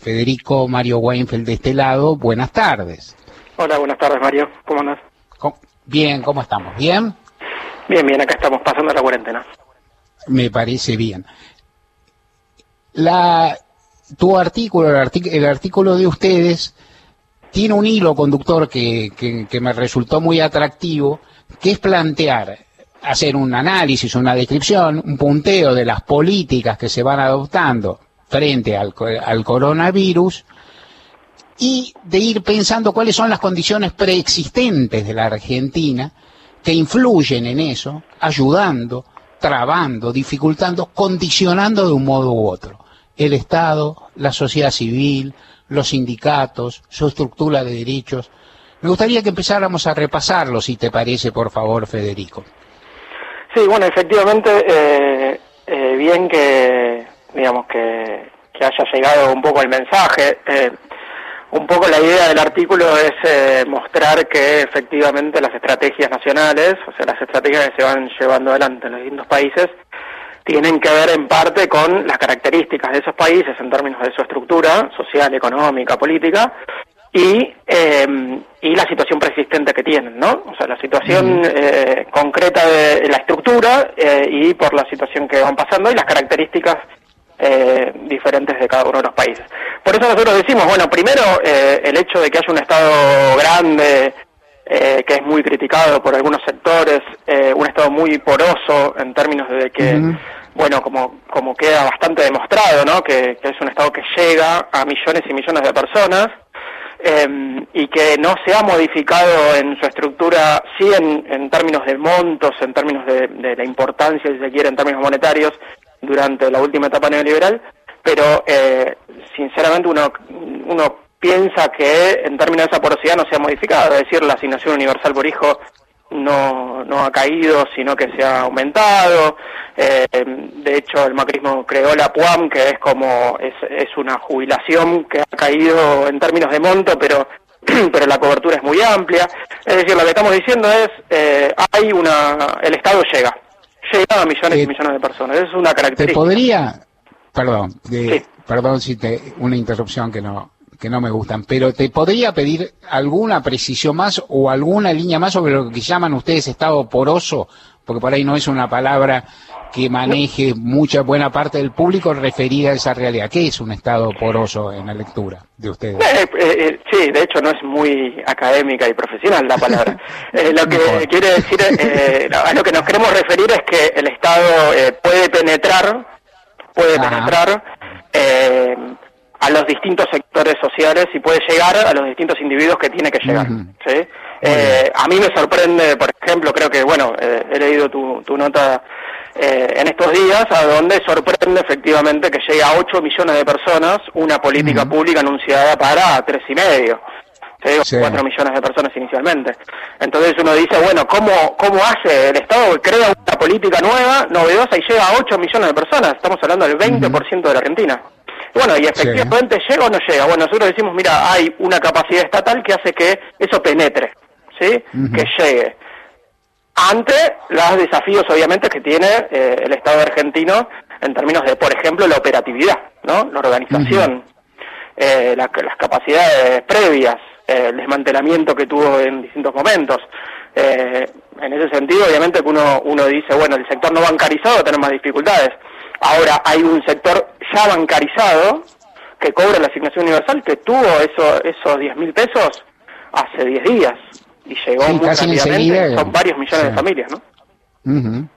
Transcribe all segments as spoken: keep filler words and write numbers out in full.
Federico Mario Weinfeld de este lado, buenas tardes. Hola, buenas tardes, Mario. ¿Cómo andás? Bien, ¿cómo estamos? ¿Bien? Bien, bien, acá estamos pasando la cuarentena. Me parece bien. La, tu artículo, el, artic, el artículo de ustedes, tiene un hilo conductor que, que, que me resultó muy atractivo, que es plantear, hacer un análisis, una descripción, un punteo de las políticas que se van adoptando frente al, al coronavirus y de ir pensando cuáles son las condiciones preexistentes de la Argentina que influyen en eso, ayudando, trabando, dificultando, condicionando de un modo u otro. El Estado, la sociedad civil, los sindicatos, su estructura de derechos. Me gustaría que empezáramos a repasarlo, si te parece, por favor, Federico. Sí, bueno, efectivamente, eh, eh, bien que, digamos, que, que haya llegado un poco el mensaje. Eh, un poco la idea del artículo es eh, mostrar que efectivamente las estrategias nacionales, o sea, las estrategias que se van llevando adelante en los distintos países, tienen que ver en parte con las características de esos países en términos de su estructura social, económica, política, y eh, y la situación preexistente que tienen, ¿no? O sea, la situación eh, concreta de la estructura eh, y por la situación que van pasando y las características eh, diferentes de cada uno de los países. Por eso nosotros decimos, bueno, primero eh, el hecho de que haya un Estado grande, eh, que es muy criticado por algunos sectores, eh, un Estado muy poroso en términos de que, uh-huh. bueno, como como queda bastante demostrado, ¿no? Que, que es un Estado que llega a millones y millones de personas, Eh, y que no se ha modificado en su estructura, sí en, en términos de montos, en términos de, de la importancia, si se quiere, en términos monetarios, durante la última etapa neoliberal, pero eh, sinceramente uno, uno piensa que en términos de esa porosidad no se ha modificado, es decir, la asignación universal por hijo no no ha caído, sino que se ha aumentado. Eh, de hecho, el macrismo creó la PUAM, que es como es, es una jubilación que ha caído en términos de monto, pero pero la cobertura es muy amplia. Es decir, lo que estamos diciendo es eh, hay una el Estado llega llega a millones eh, y millones de personas. Esa es una característica. ¿Te podría, perdón, de, sí. perdón si te una interrupción que no que no me gustan, pero te podría pedir alguna precisión más o alguna línea más sobre lo que llaman ustedes estado poroso, porque por ahí no es una palabra que maneje mucha buena parte del público referida a esa realidad. ¿Qué es un estado poroso en la lectura de ustedes? Eh, eh, sí, de hecho no es muy académica y profesional la palabra. Eh, lo que Mejor. quiere decir, eh, a lo que nos queremos referir es que el Estado eh, puede penetrar, puede Ajá. penetrar eh, a los distintos sectores sociales y puede llegar a los distintos individuos que tiene que llegar. Uh-huh. ¿Sí? Eh, a mí me sorprende, por ejemplo, creo que, bueno, eh, he leído tu, tu nota eh, en estos días, a donde sorprende efectivamente que llegue a ocho millones de personas una política uh-huh. pública anunciada para tres y medio. ¿Sí? Sí. cuatro millones de personas inicialmente. Entonces uno dice, bueno, ¿cómo, cómo hace el Estado que crea una política nueva, novedosa y llega a ocho millones de personas? Estamos hablando del veinte por ciento uh-huh. de la Argentina. Bueno, y efectivamente, sí. ¿llega o no llega? Bueno, nosotros decimos, mira, hay una capacidad estatal que hace que eso penetre, ¿sí? Uh-huh. Que llegue. Ante los desafíos, obviamente, que tiene eh, el Estado argentino en términos de, por ejemplo, la operatividad, ¿no? La organización, uh-huh. eh, la, las capacidades previas, eh, el desmantelamiento que tuvo en distintos momentos. Eh, en ese sentido, obviamente, que uno, uno dice, bueno, el sector no bancarizado va a tener más dificultades. Ahora hay un sector ya bancarizado que cobra la asignación universal que tuvo eso, esos diez mil pesos hace diez días y llegó sí, muy rápidamente, enseguida, son varios millones sí. de familias, ¿no? Uh-huh.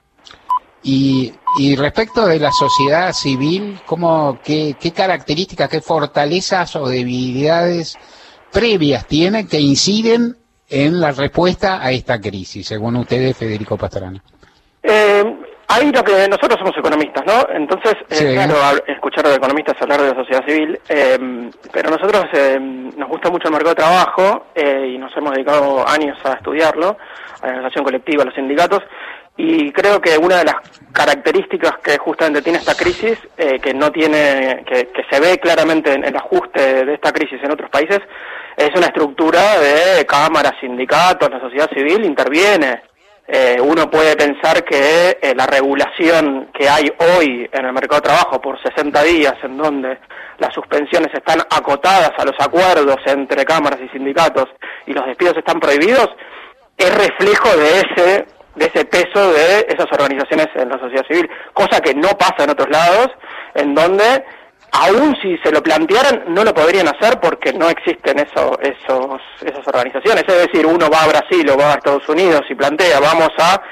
Y, y respecto de la sociedad civil, ¿cómo, qué, qué características, qué fortalezas o debilidades previas tiene que inciden en la respuesta a esta crisis, según ustedes, Federico Pastrana? Eh... Ahí lo que nosotros somos economistas, ¿no? Entonces, sí. eh, claro, escuchar a los economistas hablar de la sociedad civil, eh, pero nosotros eh, nos gusta mucho el mercado de trabajo eh, y nos hemos dedicado años a estudiarlo, a la negociación colectiva, a los sindicatos, y creo que una de las características que justamente tiene esta crisis, eh, que no tiene, que, que se ve claramente en el ajuste de esta crisis en otros países, es una estructura de cámaras, sindicatos, la sociedad civil interviene eh, uno puede pensar que eh, la regulación que hay hoy en el mercado de trabajo por sesenta días, en donde las suspensiones están acotadas a los acuerdos entre cámaras y sindicatos y los despidos están prohibidos, es reflejo de ese de ese peso de esas organizaciones en la sociedad civil, cosa que no pasa en otros lados, en donde aún si se lo plantearan no lo podrían hacer porque no existen eso, esos esas organizaciones. Es decir, uno va a Brasil o va a Estados Unidos y plantea vamos a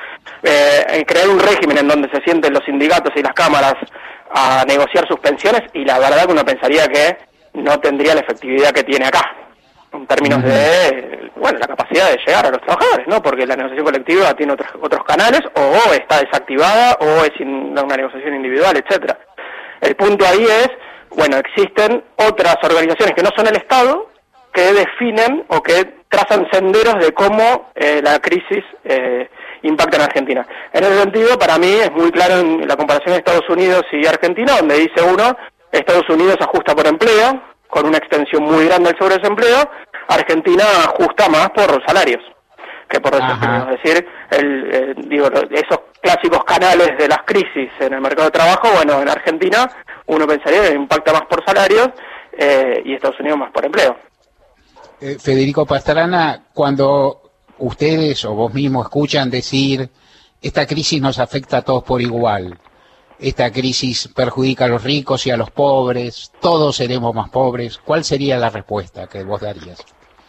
eh, crear un régimen en donde se sienten los sindicatos y las cámaras a negociar suspensiones, y la verdad que uno pensaría que no tendría la efectividad que tiene acá en términos de, bueno, la capacidad de llegar a los trabajadores, ¿no? Porque la negociación colectiva tiene otros otros canales, o está desactivada, o es una negociación individual, etcétera. El punto ahí es, bueno, existen otras organizaciones que no son el Estado, que definen o que trazan senderos de cómo eh, la crisis eh, impacta en Argentina. En ese sentido, para mí es muy claro en la comparación de Estados Unidos y Argentina, donde dice uno, Estados Unidos ajusta por empleo, con una extensión muy grande del sobredesempleo. Argentina ajusta más por salarios que por desempleo. Es decir, el, eh, digo, esos clásicos canales de las crisis en el mercado de trabajo, bueno, en Argentina uno pensaría que impacta más por salarios eh, y Estados Unidos más por empleo. Eh, Federico Pastrana, cuando ustedes o vos mismo escuchan decir esta crisis nos afecta a todos por igual, esta crisis perjudica a los ricos y a los pobres, todos seremos más pobres, ¿cuál sería la respuesta que vos darías?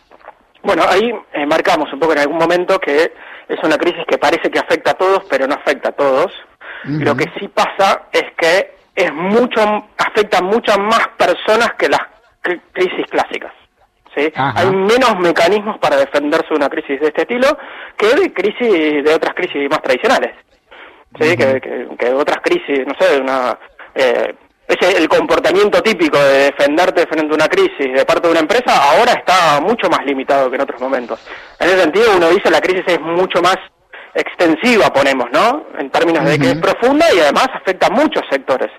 Bueno, ahí eh, marcamos un poco en algún momento que es una crisis que parece que afecta a todos, pero no afecta a todos. Uh-huh. Lo que sí pasa es que es mucho, afecta a muchas más personas que las cr- crisis clásicas. ¿Sí? Hay menos mecanismos para defenderse de una crisis de este estilo que de crisis de otras crisis más tradicionales. ¿Sí? Uh-huh. que, que, que otras crisis, no sé, una eh, ese el comportamiento típico de defenderte frente a una crisis de parte de una empresa ahora está mucho más limitado que en otros momentos. En ese sentido, uno dice la crisis es mucho más extensiva, ponemos, ¿no? En términos uh-huh. de que es profunda y además afecta a muchos sectores.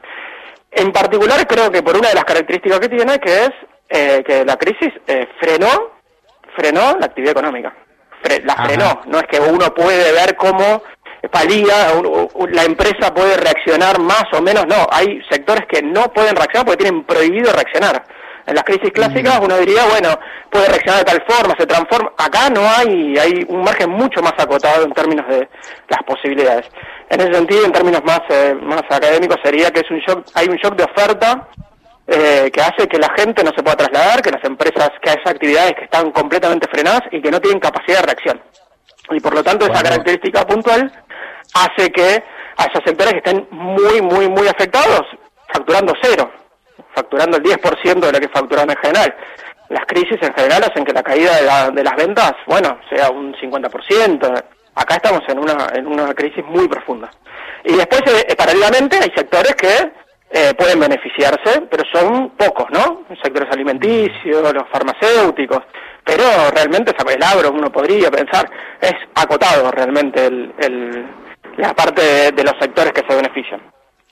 En particular, creo que por una de las características que tiene, que es eh, que la crisis eh, frenó frenó la actividad económica. Fre- la frenó. Ajá. No es que uno puede ver cómo palía, la empresa puede reaccionar más o menos, no, hay sectores que no pueden reaccionar porque tienen prohibido reaccionar. En las crisis clásicas uno diría, bueno, puede reaccionar de tal forma, se transforma. Acá no hay, hay un margen mucho más acotado en términos de las posibilidades. En ese sentido, en términos más eh, más académicos, sería que es un shock, hay un shock de oferta eh, que hace que la gente no se pueda trasladar, que las empresas, que hay actividades que están completamente frenadas y que no tienen capacidad de reacción. Y por lo tanto, esa bueno. característica puntual hace que haya sectores que estén muy, muy, muy afectados, facturando cero, facturando el diez por ciento de lo que facturan en general. Las crisis en general hacen que la caída de, la, de las ventas, bueno, sea un cincuenta por ciento. Acá estamos en una en una crisis muy profunda. Y después, eh, paralelamente, hay sectores que eh, pueden beneficiarse, pero son pocos, ¿no? Sectores alimenticios, los farmacéuticos, pero realmente el agro, uno podría pensar, es acotado realmente el... el la parte de, de los sectores que se benefician.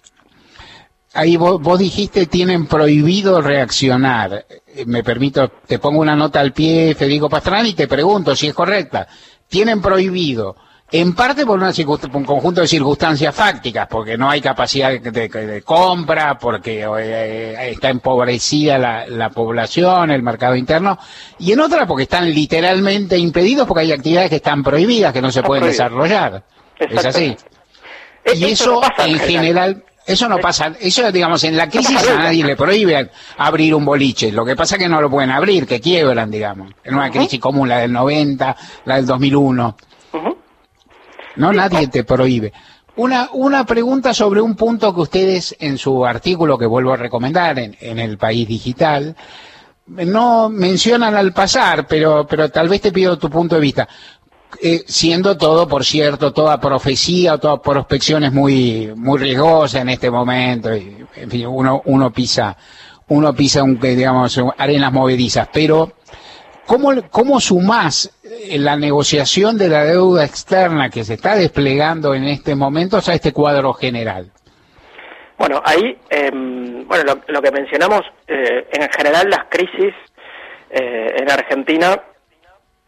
Ahí vos, vos dijiste tienen prohibido reaccionar. Me permito, te pongo una nota al pie, Federico Pastrana, y te pregunto si es correcta. Tienen prohibido, en parte por una circunst- un conjunto de circunstancias fácticas, porque no hay capacidad de, de, de compra, porque eh, está empobrecida la, la población, el mercado interno, y en otra porque están literalmente impedidos, porque hay actividades que están prohibidas, que no se pueden desarrollar. Es así. Y eso, eso no en general, eso no pasa, eso digamos, en la crisis no a nadie le prohíbe abrir un boliche, lo que pasa es que no lo pueden abrir, que quiebran, digamos, en una uh-huh. crisis común, la del noventa, la del dos mil uno. Uh-huh. No, nadie te prohíbe. Una, una pregunta sobre un punto que ustedes en su artículo, que vuelvo a recomendar en, en El País Digital, no mencionan al pasar, pero, pero tal vez te pido tu punto de vista. Eh, siendo todo, por cierto, toda profecía o toda prospección es muy muy riesgosa en este momento, y, en fin, uno uno pisa uno pisa un, digamos, arenas movedizas, pero ¿cómo, cómo sumás la negociación de la deuda externa que se está desplegando en este momento a este cuadro general? Bueno, ahí, eh, bueno, lo, lo que mencionamos, eh, en general las crisis eh, en Argentina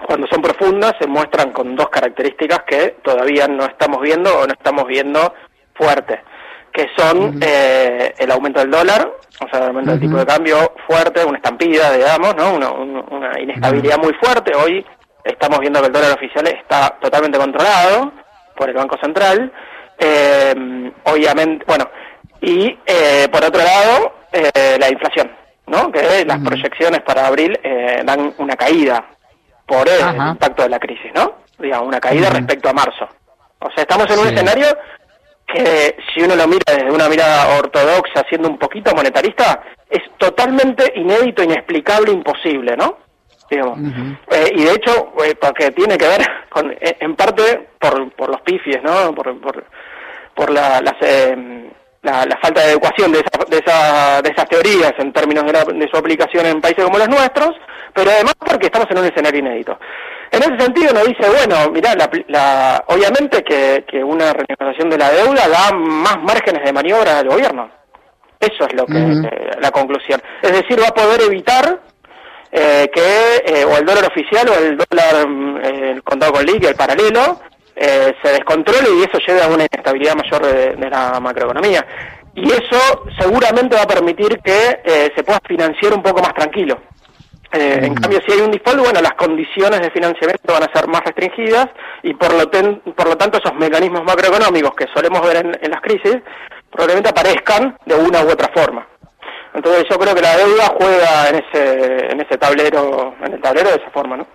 cuando son profundas, se muestran con dos características que todavía no estamos viendo o no estamos viendo fuertes, que son uh-huh. eh, el aumento del dólar, o sea, el aumento uh-huh. del tipo de cambio fuerte, una estampida, digamos, ¿no? Una, una inestabilidad uh-huh. muy fuerte. Hoy estamos viendo que el dólar oficial está totalmente controlado por el Banco Central, eh, obviamente, bueno, y eh, por otro lado, eh, la inflación, ¿no? Que las uh-huh. proyecciones para abril eh, dan una caída por el uh-huh. impacto de la crisis, ¿no? Digamos, una caída uh-huh. respecto a marzo. O sea, estamos en sí. un escenario que, si uno lo mira desde una mirada ortodoxa, siendo un poquito monetarista, es totalmente inédito, inexplicable, imposible, ¿no? Digamos. Uh-huh. Eh, y de hecho, eh, porque tiene que ver con, eh, en parte por, por los pifies, ¿no? Por, por, por la, las, eh, la, la falta de adecuación de, esa, de, esa, de esas teorías en términos de, la, de su aplicación en países como los nuestros, pero además porque estamos en un escenario inédito. En ese sentido nos dice, bueno, mirá, la, la, obviamente que, que una renegociación de la deuda da más márgenes de maniobra al gobierno. Eso es lo que uh-huh. eh, la conclusión. Es decir, va a poder evitar eh, que eh, o el dólar oficial o el dólar, eh, el contado con liqui, el paralelo, eh, se descontrole y eso lleve a una inestabilidad mayor de, de la macroeconomía. Y eso seguramente va a permitir que eh, se pueda financiar un poco más tranquilo. Eh, en cambio, si hay un default, bueno, las condiciones de financiamiento van a ser más restringidas y por lo, ten, por lo tanto esos mecanismos macroeconómicos que solemos ver en, en las crisis probablemente aparezcan de una u otra forma. Entonces yo creo que la deuda juega en ese en ese tablero, en el tablero de esa forma, ¿no?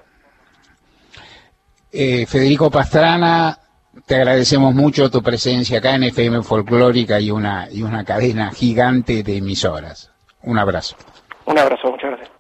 Eh, Federico Pastrana, te agradecemos mucho tu presencia acá en F M Folclórica y una y una cadena gigante de emisoras. Un abrazo. Un abrazo, muchas gracias.